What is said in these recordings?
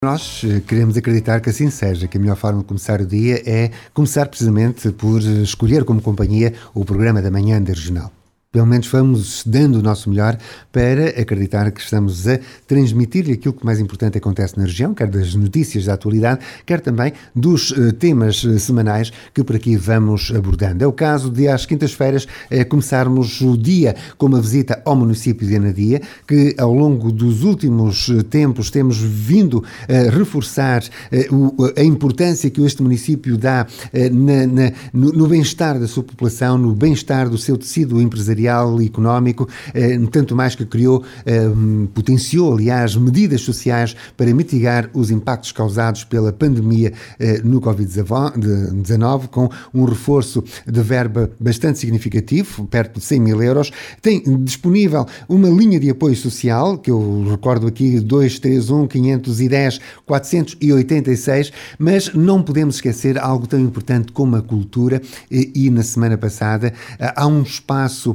Nós queremos acreditar que assim seja, que a melhor forma de começar o dia é começar precisamente por escolher como companhia o programa da manhã da Regional. Pelo menos vamos dando o nosso melhor para acreditar que estamos a transmitir-lhe aquilo que mais importante acontece na região, quer das notícias da atualidade, quer também dos temas semanais que por aqui vamos abordando. É o caso de, às quintas-feiras, começarmos o dia com uma visita ao município de Anadia, que ao longo dos últimos tempos temos vindo a reforçar a importância que este município dá no bem-estar da sua população, no bem-estar do seu tecido empresarial e económico, tanto mais que potenciou, aliás, medidas sociais para mitigar os impactos causados pela pandemia no Covid-19, com um reforço de verba bastante significativo, perto de 100 mil euros. Tem disponível uma linha de apoio social, que eu recordo aqui, 231 510 486, mas não podemos esquecer algo tão importante como a cultura, e na semana passada há um espaço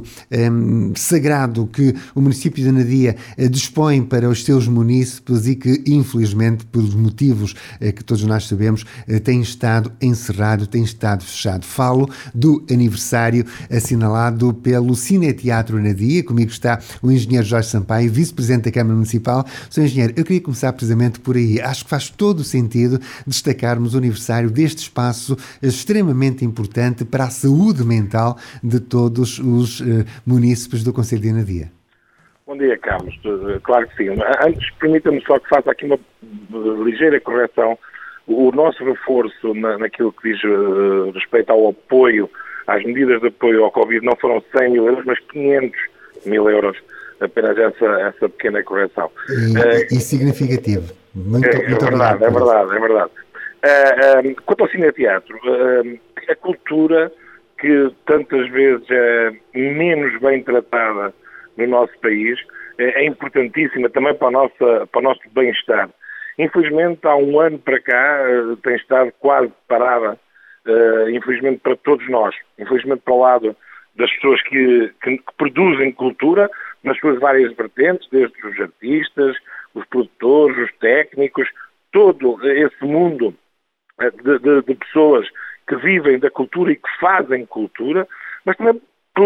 sagrado que o município de Anadia dispõe para os seus munícipes e que, infelizmente, pelos motivos que todos nós sabemos, tem estado encerrado, tem estado fechado. Falo do aniversário assinalado pelo Cineteatro Anadia. Comigo está o engenheiro Jorge Sampaio, vice-presidente da Câmara Municipal. Sr. Engenheiro, eu queria começar precisamente por aí. Acho que faz todo o sentido destacarmos o aniversário deste espaço extremamente importante para a saúde mental de todos os munícipes do Concelho de Anadia. Bom dia, Carlos. Claro que sim. Antes, permita-me só que faça aqui uma ligeira correção. O nosso reforço naquilo que diz respeito ao apoio, às medidas de apoio ao Covid, não foram 100 mil euros, mas 500 mil euros. Apenas essa pequena correção. E significativo. Muito verdade, é verdade. Quanto ao cineteatro, a cultura que tantas vezes é menos bem tratada no nosso país, é importantíssima também para o nosso bem-estar. Infelizmente, há um ano para cá, tem estado quase parada, infelizmente para todos nós. Infelizmente para o lado das pessoas que produzem cultura, nas suas várias vertentes, desde os artistas, os produtores, os técnicos, todo esse mundo de pessoas que vivem da cultura e que fazem cultura, mas também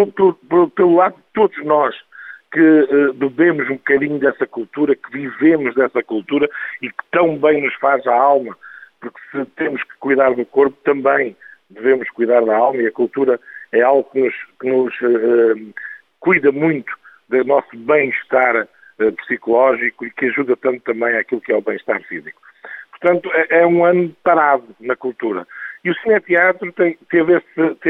pelo lado de todos nós que bebemos um bocadinho dessa cultura, que vivemos dessa cultura e que tão bem nos faz a alma, porque se temos que cuidar do corpo, também devemos cuidar da alma, e a cultura é algo que nos cuida muito do nosso bem-estar psicológico e que ajuda tanto também àquilo que é o bem-estar físico. Portanto, é um ano parado na cultura. E o Cineteatro teve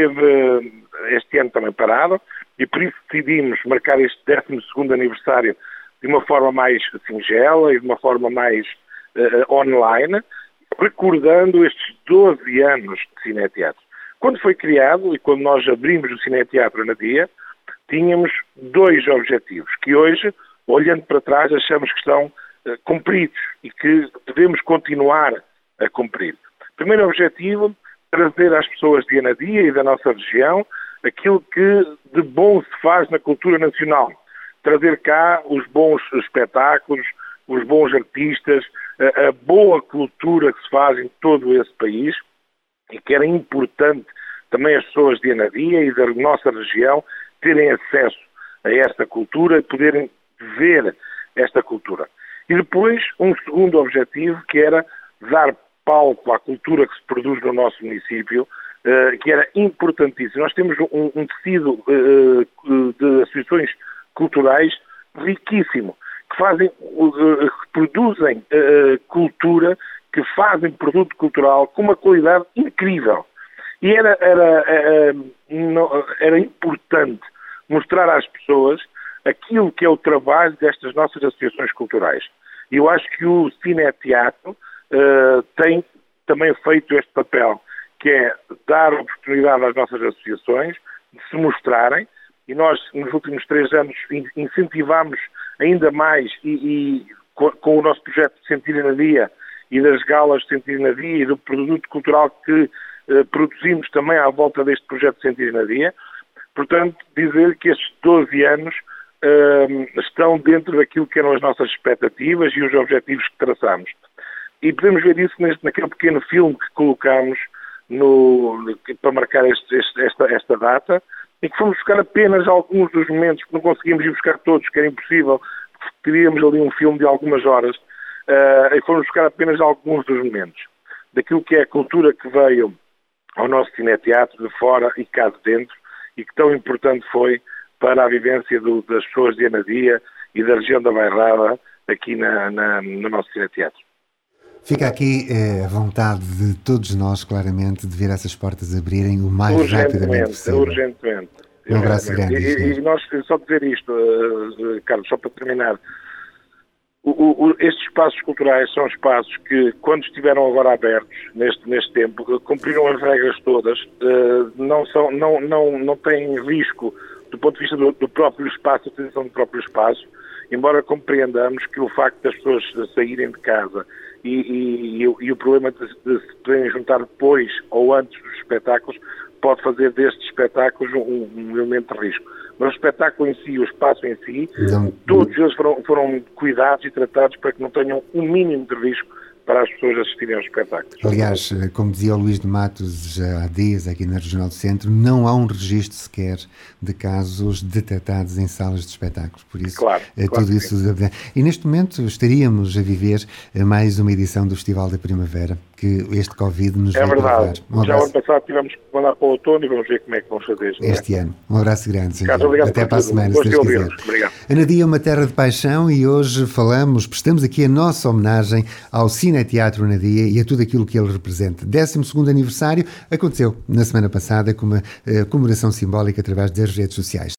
este ano também parado, e por isso decidimos marcar este 12º aniversário de uma forma mais singela e de uma forma mais online, recordando estes 12 anos de Cineteatro. Quando foi criado e quando nós abrimos o Cineteatro Anadia, tínhamos 2 objetivos, que hoje, olhando para trás, achamos que estão cumpridos e que devemos continuar a cumprir. Primeiro objetivo, trazer às pessoas de Anadia e da nossa região aquilo que de bom se faz na cultura nacional. Trazer cá os bons espetáculos, os bons artistas, a boa cultura que se faz em todo esse país, e que era importante também as pessoas de Anadia e da nossa região terem acesso a esta cultura e poderem ver esta cultura. E depois, um segundo objetivo, que era dar palco à cultura que se produz no nosso município, que era importantíssimo. Nós temos um tecido de associações culturais riquíssimo, que produzem cultura, que fazem produto cultural com uma qualidade incrível. E era importante mostrar às pessoas aquilo que é o trabalho destas nossas associações culturais. E eu acho que o Cineteatro tem também feito este papel, que é dar oportunidade às nossas associações de se mostrarem, e nós, nos últimos 3 anos, incentivamos ainda mais, e com o nosso projeto de Sentir Anadia e das galas de Sentir Anadia e do produto cultural que produzimos também à volta deste projeto de Sentir Anadia. Portanto, dizer que estes 12 anos estão dentro daquilo que eram as nossas expectativas e os objetivos que traçamos. E podemos ver isso naquele pequeno filme que colocámos para marcar esta data, e que fomos buscar apenas alguns dos momentos, que não conseguimos ir buscar todos, que era impossível, porque teríamos ali um filme de algumas horas, e fomos buscar apenas alguns dos momentos, daquilo que é a cultura que veio ao nosso cineteatro, de fora e cá de dentro, e que tão importante foi para a vivência das pessoas de Anadia e da região da Bairrada, aqui no nosso cineteatro. Fica aqui a vontade de todos nós, claramente, de ver essas portas abrirem o mais rapidamente possível. Urgentemente. Um abraço grande. E nós, só dizer isto, Carlos, só para terminar, estes espaços culturais são espaços que, quando estiveram agora abertos, neste tempo, cumpriram as regras todas, não têm risco do ponto de vista do próprio espaço, a utilização do próprio espaço, embora compreendamos que o facto das pessoas saírem de casa e o problema de se poderem juntar depois ou antes dos espetáculos pode fazer destes espetáculos um elemento de risco. Mas o espetáculo em si, o espaço em si, todos eles foram cuidados e tratados para que não tenham um mínimo de risco para as pessoas assistirem aos espetáculos. Aliás, como dizia o Luís de Matos há dias aqui na Regional do Centro, não há um registro sequer de casos detectados em salas de espetáculos. Por isso, tudo isso... E neste momento estaríamos a viver mais uma edição do Festival da Primavera, que este Covid nos vai levar. É verdade. Já o ano passado tivemos que mandar para o outono e vamos ver como é que vamos fazer este ano. Um abraço grande. Até para a semana, se Deus quiser. Obrigado. Anadia é uma terra de paixão e hoje prestamos aqui a nossa homenagem ao Cineteatro Anadia e a tudo aquilo que ele representa. 12º aniversário aconteceu na semana passada com uma comemoração simbólica através das redes sociais.